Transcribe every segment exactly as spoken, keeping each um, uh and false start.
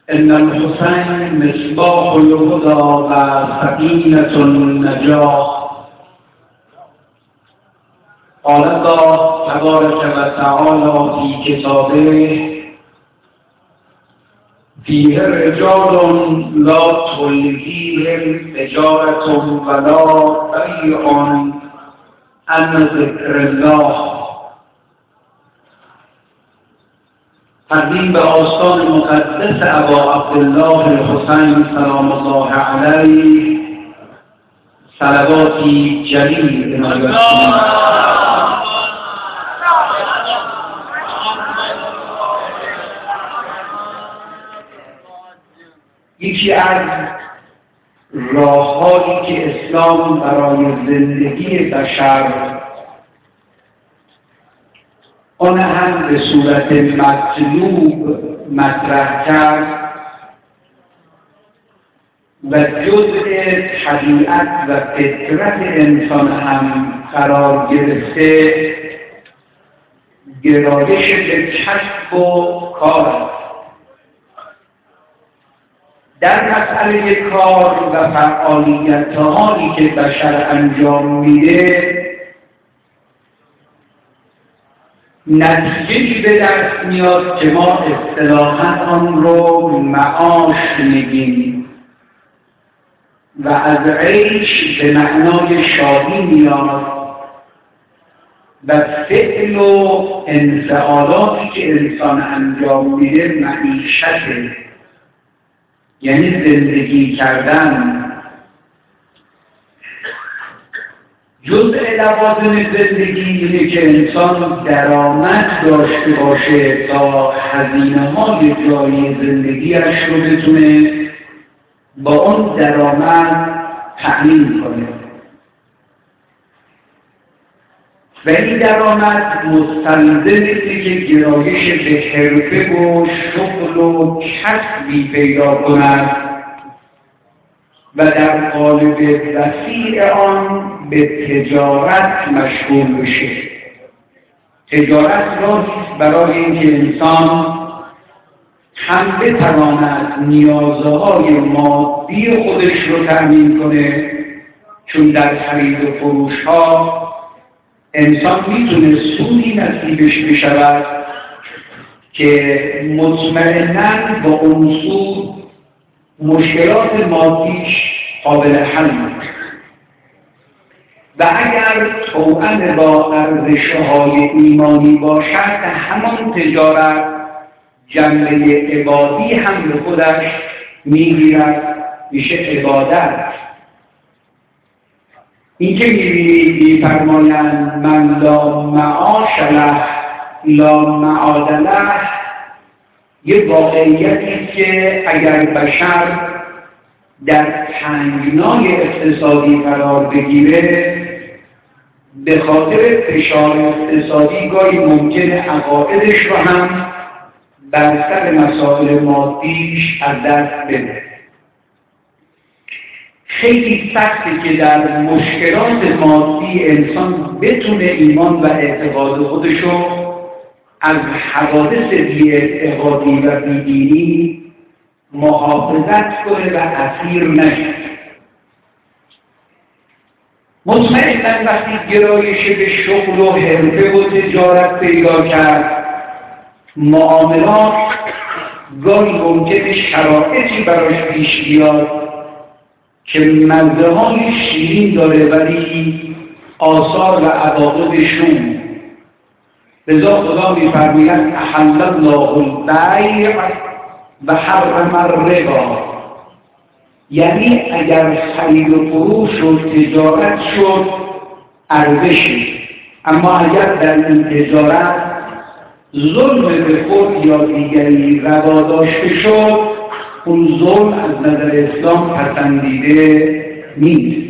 ان الحسین مصباح الهدى و سکینة النجاة. قال الله تبارک و تعالی فی کتابه فیه رجال لا تلهیهم تجارة ولا بیع عن ذکر الله. تقدیم به آستان مقدس ابا عبدالله الحسین سلام الله علیه صلواتی جلیل عنایت کنید. یکی از راه‌هایی که اسلام برای زندگی بشر آن هم به صورت مطلوب مطرح کرد و جزء طبیعت و فطرت انسان هم قرار گرفته، گرایش به کسب و کار است. در مسئله کار و فعالیت‌هایی که بشر انجام میده نتیجه‌ای به دست میاد که ما اصطلاحاً آن رو معاش میگیم و از عیش به معنای شادی میاد و فعل و انفعالاتی که انسان انجام میده معیشته، یعنی زندگی کردن. جزء لوازم زندگی اینه که انسان درآمد داشته باشه تا هزینه‌های جاری زندگیش رو بتونه با اون درآمد تأمین کنه و این درآمد مستلزم اینه که گرایش به حرفه و شغل و کسبی پیدا کند و در قالب وسیع آن به تجارت مشغول بشه. تجارت راهی است برای اینکه انسان هم بتواند نیازهای مادی خودش رو تأمین کنه، چون در خرید و فروش ها انسان میتونه سودی نصیبش بشود که مطمئناً با اون سود مشکلات مادیش قابل حل است و اگر توأم با ارزش‌های ایمانی باشد همان تجارت جنبه عبادی هم به خودش میگیرد، میشه عبادت. این که می‌بینید می‌فرمایند من لا معاش له لا معاد له، یه واقعیتی است که اگر بشر در تنگنای اقتصادی قرار بگیره به خاطر فشار اقتصادی گاهی ممکنه عقایدش رو هم بر سر مسائل مادیش از دست بده. خیلی سخته که در مشکلات مادی انسان بتونه ایمان و اعتقاد خودشو از حوادث بی‌اعتقادی و بی‌دینی محافظت کنه و اسیر نشه. مطمئناً وقتی گرایش به شغل و حرفه و تجارت پیدا کرد، معاملات گاهی ممکنه شرایطی براش پیش بیاد که مزه های شیرین داره ولی آثار و عواقبشون. لذا خدا می‌فرماید احل الله البیع و حرم الربا، یعنی اگر خرید و فروش و تجارت شد ارزشی، اما اگر در این تجارت ظلم به خود یا دیگری روا داشته شد اون ظلم از نظر اسلام پسندیده نیست.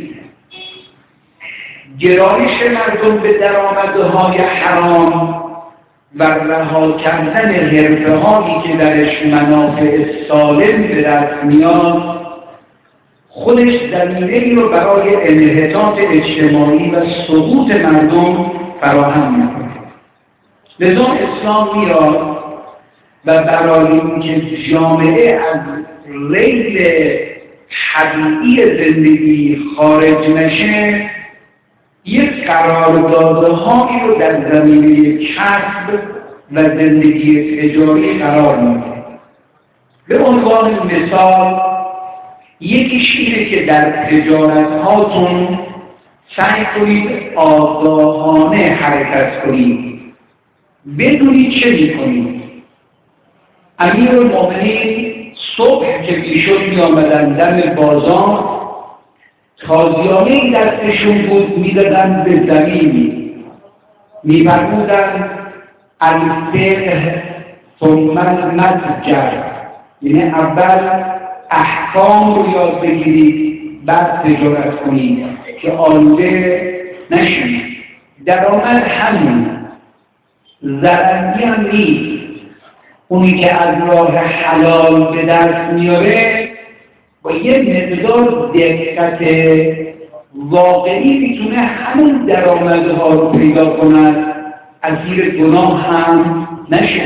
گرایش مردم به درآمدهای حرام و رها کردن حرفه‌هایی که درش منافع سالم به دست میاد خودش زمینه‌ای رو برای انحطاط اجتماعی و سقوط مردم فراهم می‌کنه. لذا اسلام میاد و برای اینکه جامعه از ریل طبیعی زندگی خارج نشه یک قراردادهایی رو در زمینه کسب و زندگی تجاری قرار میده. به عنوان مثال یکیش اینه که در تجارت هاتون سعی کنید آگاهانه حرکت کنید، بدونید چه میکنید. امیرالمومنین صبح که میشد میآمدن دم بازار، تازیانه دستشون بود میدادن به زمین، میفرمودن الفقه ثم المتجر، یعنی اول احکام رو یاد بگیرید بعد تجارت کنید که آلوده نشید. درآمد همون ضرری هم نیست. اونی که از راه حلال به دست میاره با یه مقدار دقت واقعی میتونه همون درآمدها رو پیدا کند، اسیر گناه هم نشه.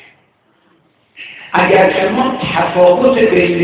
اگر شما تفاوت بین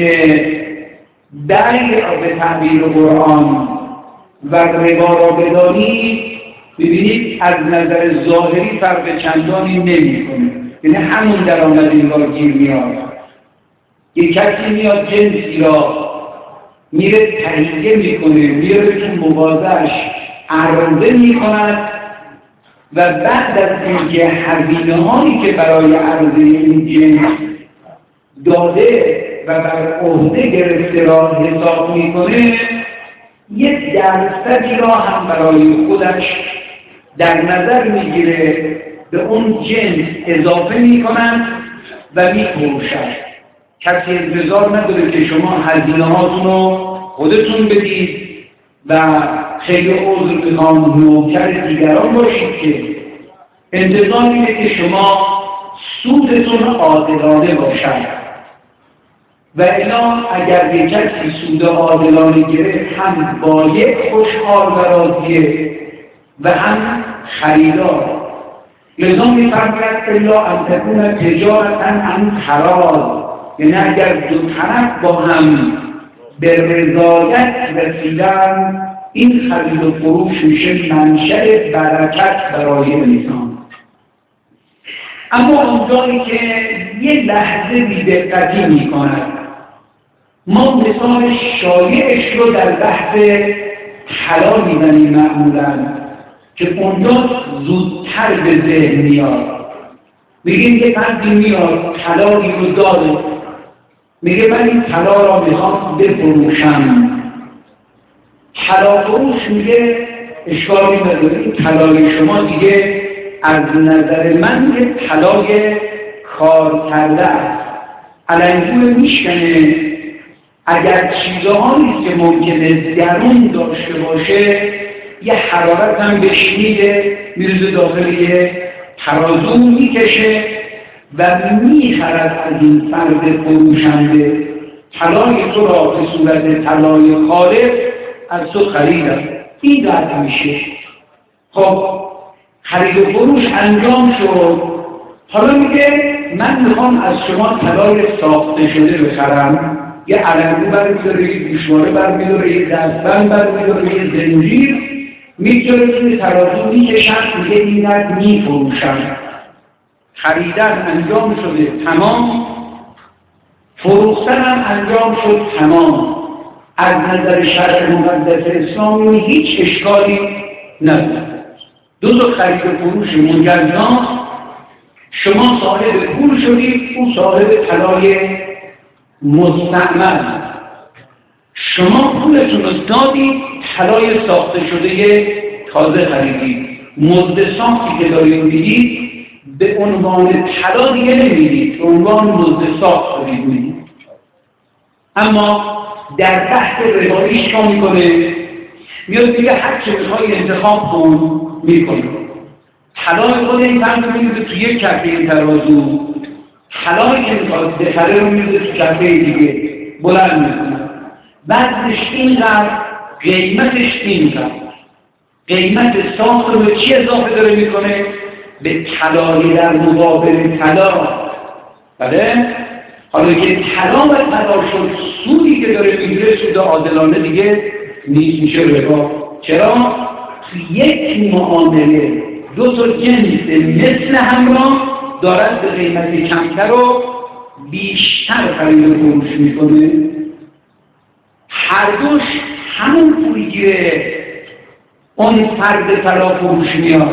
بیع به تعبیر قرآن و ربا را بدانید، ببینید از نظر ظاهری فرق چندانی نمی‌کنه، یعنی همون درآمد این را گیر میاد. یک کسی میاد جنسی را میره تهیه میکنه، میره تو مغازه‌اش عرضه میکند و بعد از اینکه هزینه‌هایی که برای عرضه این جنس داده و بر عهده گرفته را حساب میکنه، یک درصدی را هم برای خودش در نظر میگیره، به اون جنس اضافه میکنند و میفروشند. کسی انتظار نداره که شما هزینه هاتون رو خودتون بدید و خیلی عذر بخوام نوکر دیگران باشید، که انتظار اینه که شما سودتون عادلانه باشد. و الا اگر یک کسی سود عادلانه گرفت، هم بایع خوشحال و راضیه و هم خریدار. لذا می‌فرماید الا ان تکون تجارتا عن تراض، یعنی اگر دو طرف با هم به رضایت رسیدن، این خرید و فروش میشه منشأ برکت برای انسان. اما اونجایی که یه لحظه بی‌دقتی می‌کند، ما مثال شایعش رو در بحث حلال می‌زنیم معمولاً، که اونجا زودتر به ذهن میاد. میگیم که فردی میاد طلایی رو داره، میگه من این طلا را میخوام بفروشم. طلا فروش میگه اشکالی نداره، این طلای شما دیگه از نظر من یه طلای کار کرده است، علنگوه میشکنه. اگر چیزهایی که ممکنه درون داشته باشه، یه حرارت هم بهش میده، میرزه داخل یه ترازو میکشه و میخرد از این فرد فروشنده طلای تو را به صورت طلای خالص از تو خریدم. این رد میشه. خب خرید و فروش انجام شد. حالا میگه من میخوام از شما طلای ساخته شده بخرم. یه علنگو برمیداره، یه گوشواره برمیداره، یه دستبند برمیداره، یه زنجیر میگذاره توی ترازو میکشن، میگه اینت میفروشن. خریدن انجام شده تمام، فروختن هم انجام شد تمام. از نظر شرع مقدس اسلامی هیچ اشکالی نداره. دو تا خرید و فروش مجزا، شما صاحب پول شدید، او صاحب طلای مستعمل. شما پولتون رو دادید، طلای ساخته شده تازه خریدید. مزد ساختی که دارید میدید به عنوان طلا دیگه نمیدید، به عنوان مزد ساخت دارید میدید. اما در بحث رواییش چیکار میکنه؟ میاد میگه هر چه میخوای انتخاب کن، میکنه. طلای خود این فرد میده توی یک کفه ترازو، طلایی که میخواد بخره رو میده تو کفه دیگه بلند میکنه. بعدش اینقدر، قیمتش اینقدر. قیمت ساخت رو به چی اضافه داره میکنه؟ به طلای در مقابل طلا. بله؟ حالا که طلا و طلا شد، سودی که داره میگیره سود عادلانه دیگه نیست، میشه ربا. چرا؟ یک معامله دو تا جنس مثل همراه دارد به قیمت کمتر رو بیشتر خرید و فروش میکنه، هر دوش همون پولی که اون فرد طلا فروش میاد،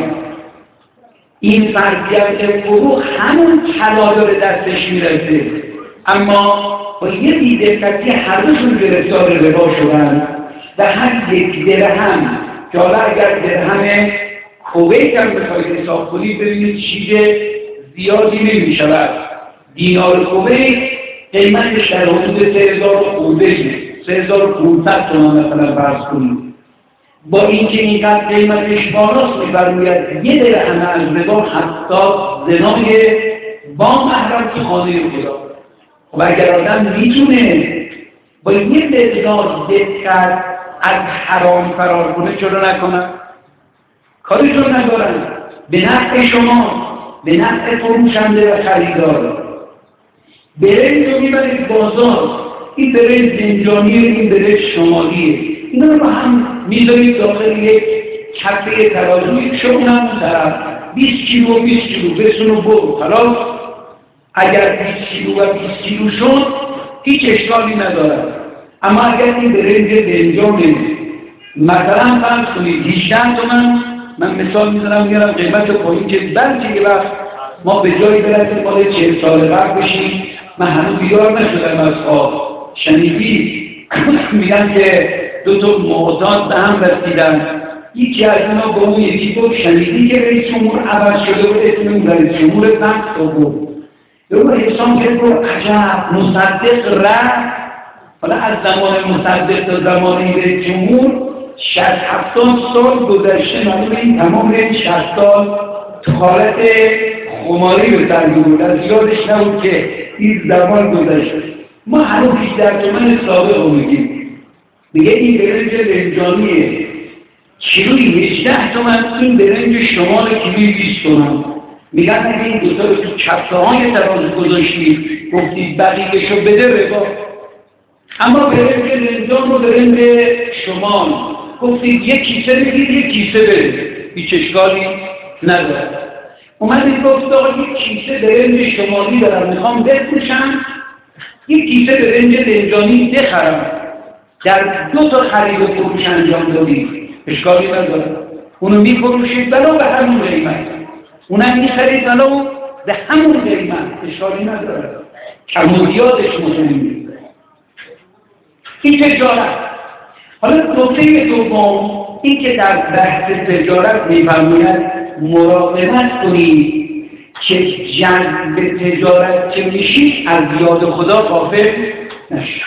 این فردیت فروش همون طلا داره دستش میرسه، اما با یه بی‌دقتی هر دوشون گرفتار ربا شدن و هر یک درهم که حالا اگر درهم کویت هم بخواید حساب کنید ببینید چیز زیادی نمیشود. دینار کویت قیمتش در حدود سه هزار خورده سه هزار و پانصد تومان مثلا فرض کنید. با اینکه اینقدر قیمتش بالاست می‌فرماید یه درهم از ربا هفتاد زنای با محرم تو خانه خدا. و اگر آدم میتونه با یه مقدار دقت از حرام فرار کنه چرا نکنه؟ کاریشون ندارن. به نفع شما، به نفع فروشنده و خریدار. برنج رو میبرید بازار، این برنج زنجانیه، این برنج شمالیه، اینا رو هم میذارید داخل یک کفه ترازوی، شما طرف بیست کیلو بیست کیلو بسون و برو خلاص. اگر بیست کیلو و بیست کیلو شد هیچ اشکالی ندارد. اما اگر این برنج زنجانه مثلا فرض کنید هجده تومن، من مثال میزنم میارم قیمت پایین که بلکه یه وقت ما به جایی برسیم مال چهل سال قبل بشیم. من هنوز بیدار نشدم از خواب، شنیدی میگن که دو تا معتاد به هم رسیدن، یکی از اونا با اون یکی گفت شنیدی که رئیس جمهور عوض شده و اسم اون رئیس جمهور نفت رو بود. یه حسام که گفت عجب مصدق رفت. حالا از زمان مصدق تا زمان رئیس جمهور شصت هفتاد سال گذشته، معلومه این تمام این شصت سال تو حالت خماری به سر بود، یادش نبود که این زمان گذشته. ما هنوز هجده تومن سابق رو میگیم، میگه این برنج لنجانیه کیلوی هجده تومن، این برنج شمال کیلوی بیست تومن. میگن اگه این دوتا رو تو کفه های ترازو گذاشتید گفتید بقیه‌شو بده ربا. اما برنج لنجان رو برنج شمال گفتید یک کیسه بگید یک کیسه بده، هیچ اشکالی نداره. اومدید گفت آقا یک کیسه برنج شمالی دارم میخوام بفروشم، یک کیسه برنج لنجانی بخرم، در دو تا خرید و فروش انجام دادید، اشکالی نداره. اونو میفروشید بلا به همون قیمت، اونم میخرید بلا به همون قیمت، اشکالی نداره. کمودیاتش مهمه. این تجارت. حالا نکته دوم این که در بحث تجارت می‌فرماید مراقبت کنید که جذب تجارت که میشید از یاد خدا غافل نشید.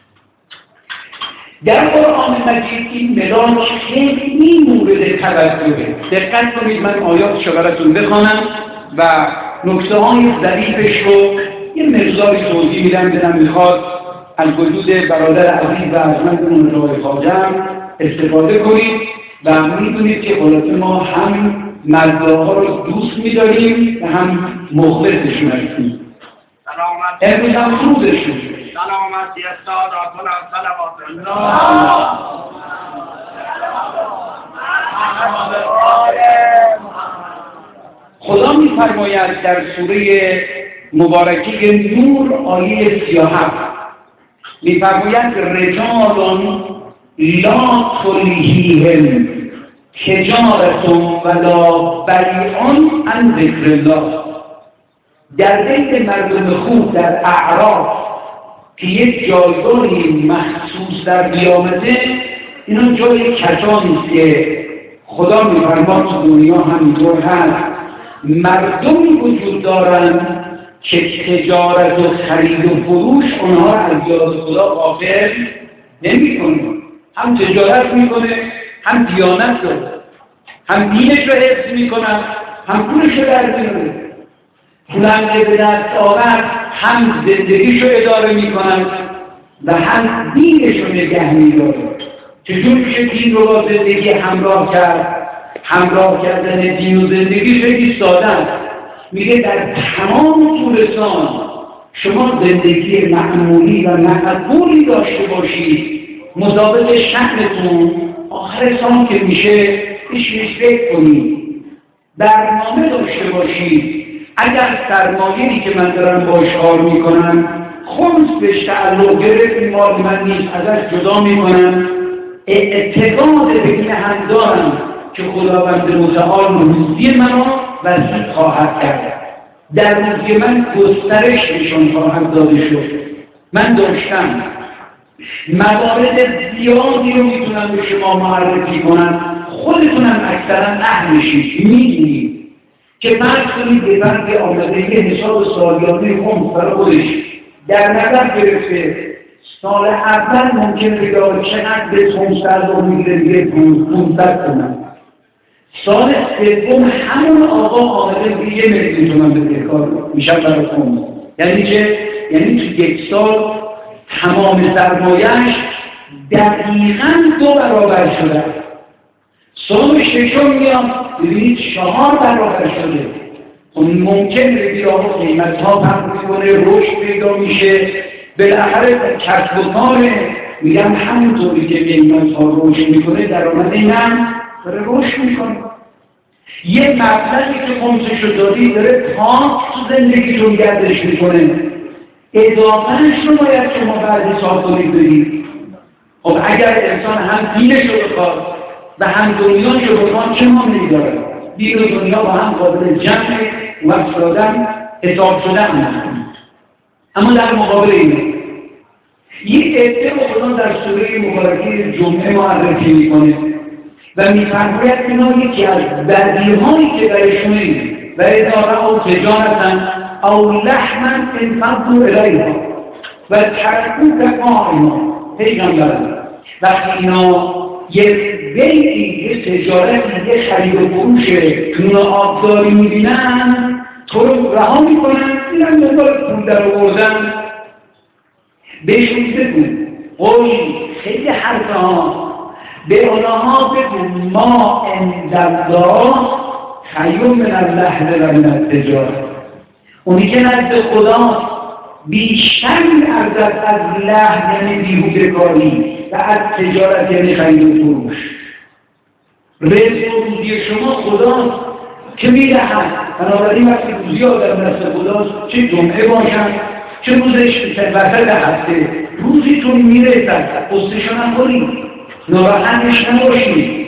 در قرآن مجید این ملاک خیلی مورد توجهه. دقت کنید، من آیاتش رو براتون بخوانم و نکته های ظریفش رو یه مقداری توضیح میدم. دلم میخواد از وجود برادر عزیز و ارجمند راه خواجه استفاده کنید و میدونید که خلاصه ما هم مردها رو دوست میداریم و هم مخلصشون هستیم. امروز هم خوبشون سلامتی استاداتون از سلامات الله. خدا می‌فرماید در سوره مبارکه نور آیه سی و هفت می‌فرماید رجال لا تلهیهم تجارت ولا بیع عن ذکر الله. در بین مردم خوب در اعراف که یک جایگاهی مخصوص در قیامته، اینا جای کسانی است که خدا می‌فرماید تو دنیا همینطور هست، مردمی وجود دارند که تجارت و خرید و فروش اونها از یاد خدا غافل نمی‌کنه. هم تجارت میکنه، هم دیانت رو، هم دینش رو حفظ میکنه، هم پولش رو در میاره. پولم که به دست آورد هم زندگیش رو اداره میکنن و هم دینش رو نگه میداره. چجور میشه دین رو با زندگی همراه کرد؟ همراه کردن دین و زندگی خیلی ساده است. میگه در تمام طولستان شما زندگی معمولی و معقولی داشته باشید مطابق شأنتون، آخر سال که میشه بشینید فکر کنید، برنامه داشته باشید. اگر سرمایه‌ای که من دارم باش کار میکنم خمس بهش تعلق گرفت، این مال من نیست، ازش جدا میکنم، اعتقاد به این هم دارم که خداوند متعال روزی منو وسیع خواهد کرد، در روزی من گسترش نشان خواهد داده شد. من داشتم موارد زیادی رو میتونم به شما معرفی کنم، خودتونم اکثرا اهلشید، میدونید که فرض کنید به فرض آمده یه حساب سالیانه خمس برای خودش در نظر گرفته، سال اول ممکن بگاه چقدر به خمس ارزا میگیره دیگه پونصد تومن، سال سوم همون آقا آمده دیگه یه میلیون تومن به کار میشه برای خمس. یعنی چه؟ یعنی تو یک سال تمام سرمایه‌اش دقیقاً دو برابر شده. سال ششم میاد ببینید چهار برابر شده. اون ممکن بگید آقا قیمت‌ها فرق می‌کنه، رشد پیدا میشه، بالاخره کسب و کار میگم همونطوری که قیمت‌ها رشد میکنه درآمد اینم داره رشد میکنه. یه مبلغی که خمسشو دادی داره پاک تو زندگیتون گردش میکنه، اضافهش رو باید شما بعد حساب کنید بدید. خب اگر انسان هم دینش رو بخواد و هم دنیاش رو بخواد چه مانعی داره؟ دین و دنیا با هم قابل جمع وقت دادن حساب شدن هستند. اما در مقابل اینه یک عده خدا در سوره مبارکه جمعه معرفی میکنه و میفرماید اینا یکی از بدیهایی که برشونه و اداره او تجارتن او لحمن انفضوا الیها و ترکوک قائما. پیغمبر وقتی اینا یه بیعی، یه تجارتی، یه خرید و فروش نون آبداری میبینن تو رو رها میکنن، میرن دنبال پول در آوردن. بهشون بگو قوی خیلی حرفه ها به اونها بگو ما عندالله خیر من اللحم و من التجارت. اونی که نزد خدا بیشتر ارزد از لحم یعنی بیهوده کاری و از تجارت یعنی خرید و فروش. رزق و روزی شما خداست که میدهد. بنابراین وقتی روزی ها در دست خداست، چه جمعه باشن چه روزش وسط هفته، روزیتون میرسد، قصهشو نخورید، ناراحتش نباشید.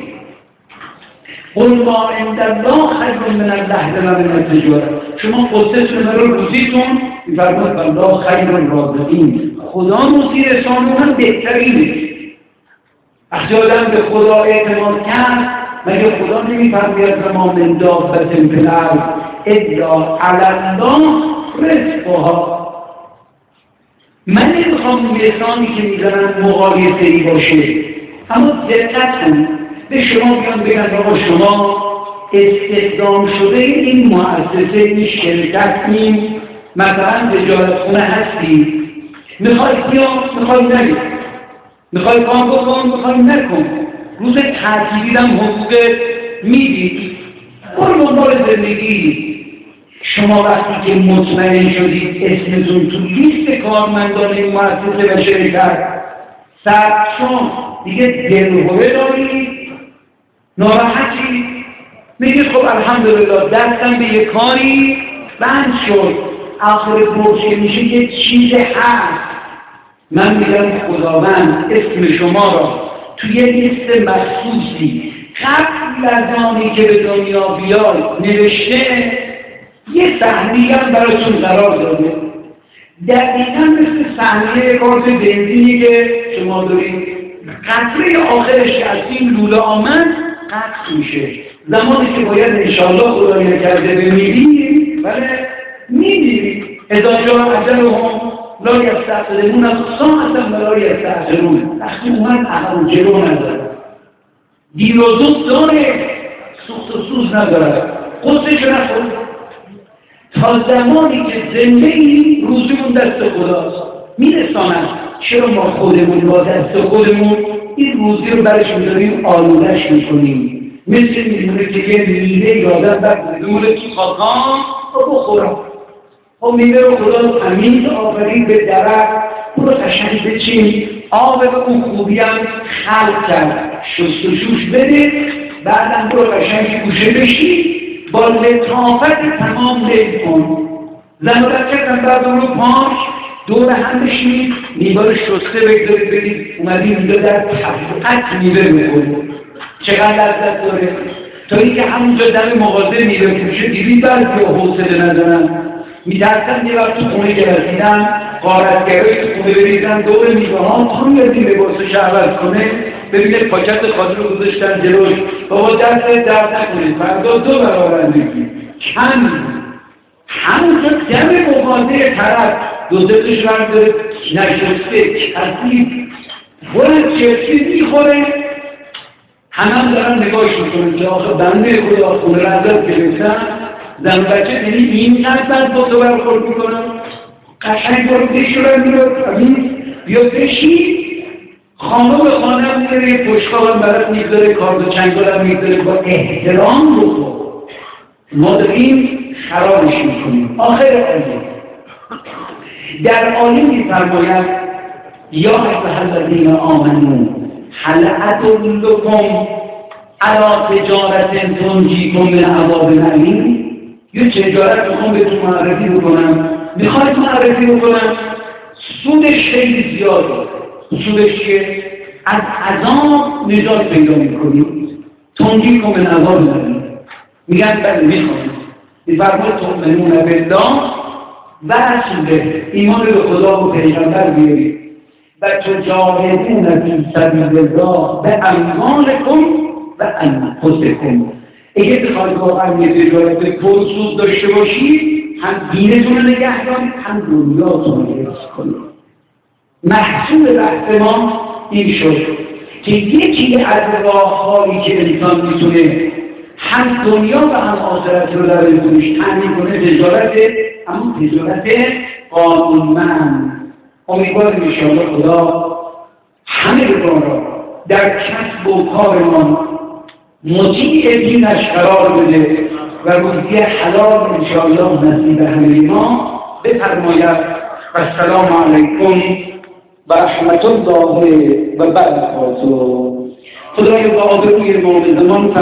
قل ما عندالله خیر من اللحم و من التجارت. شما قصهتون رو روزیتون میفرماید والله خیر الرازقین، خدا روزی رسانون بهترینه. وقتی آدم به خدا اعتماد کرد مگه خدا نمیفرماید ما من دابة فی الارض الا علی الله رزقها. من نمیخوام لسانی که میزنن مقایسه‌ای باشه، اما دقت کنید به شما بیان بگن آقا شما استخدام شده این مؤسسه، این شرکت، این مثلا تجارت خونه هستی، میخوای بیا میخوای نگی، میخوای کام بکن میخوای نکن، روز تعطیلی هم حقوق میدید، برو دنبال زندگی. شما وقتی که مطمئن شدید اسمتون تو لیست کارمندان این مؤسسه و شرکت ثبت شد، دیگه دلهوره دارید، ناراحتی، میگید خب الحمدلله دستم به یک کاری بند شد، آخر برچه میشه یه چیز هست. من میگم خداوند اسم شما را توی لیست مخصوصی قبل از آنی که به دنیا بیاد نوشته، یه صحنه‌ای هم براتون قرار داده. دقیقاً مثل صحنه کارت بنزینی که شما دارید، قطره آخرش که از این لوله آمد قطع میشه. زمانی که باید انشاءالله خدا نکرده بمیرید، بله میمیرید. اذا جاء اجلهم لا یستأخرون ساعة ولا یستأخرون. وقتی اومد عقل جلو نداره، دیر و زود داره، سوخت و سوز نداره، قصهش نخور. تا زمانی که زندگی روزیمون دست خداست میرساند. چرا ما خودمون با دست خودمون این روزی رو برش میداریم آلودش میکنیم؟ مثل میمونه که یه میوه یادم بکنه دوره تو خاکان رو بخورم. خب میوه رو خدا تمیز آفرید به درخت، برو قشنگ بچین، آب به اون خوبی هم خلق کرد، شست و شوش بده، بعدم برو قشنگ گوشه بشی، با لطافت تمام لیل کن. زن و بچه کن بعد اون رو پاش دور هم بشید، میوه رو شسته بگذارید بدید، اومدی اینجا در طبیعت میوه بکنید، چقدر لذت داره. تا اینکه همونجا دم مغازه میوه فروشه دیدید برد یا حوصله ندارن، میترسن یه وقت تو خونه که رسیدن غارتگرایی تو خونه بریزن دور میوه ها تا میاد این لباسش عوض کنه، ببینید پاکت خالی رو گذاشتن جلوش، بابا دست درد نکنید فردا دو برابر بگید کم همونجا دم مغازه طرف دوزتش رنگ داره نشسته کسی برد چرسی میخوره، همه هم دارن نگاهش میکنن که آخه بنده خدا خونه رو ازت گرفتن، زن و بچه یعنی این قدر با تو برخورد میکنن، قشنگ برو بشورن میرو بیا بشی، خانه به خانه هم میره، یه پشتگاه هم برات میگذاره، کارد و چنگال هم میگذاره، با احترام بخور. ما داریم خرابش میکنیم. آخر آیه در آیه میفرماید یا ایها الذین آمنوا هل ادلکم علی تجارت تنجیکم من عذاب الیم؟ یه تجارت میخوام بهتون معرفی بکنم، میخواید معرفی بکنم، سودش خیلی زیاده. سودش چیه؟ از عذاب نجات پیدا میکنید. تنجیکم من عذاب الیم، میگن بله میخواید میفرماید تؤمنون بالله و رسوله، ایمان به خدا و پیغمبر بیارید و تجاهدون فی سبیل الله باموالکم و انفسکم. اگه بخواید واقعا یه تجارت پرسود داشته باشید، هم دینتون رو نگه دارید، هم دنیاتون رو حفظ کنید. محصول بحث ما این شد که یکی از راه‌هایی که انسان میتونه هم دنیا و هم آخرت رو در ازدونش تامین کنه تجارت، اما تجارت قانونمند. امیدوارم انشاءالله خدا همه را در کسب و کارمان مطیع دینش قرار بده و روزی حلال انشاءالله نصیب همه ما بفرماید. و السلام علیکم و رحمت الله و برکاته. خدای با آبروی امام زمان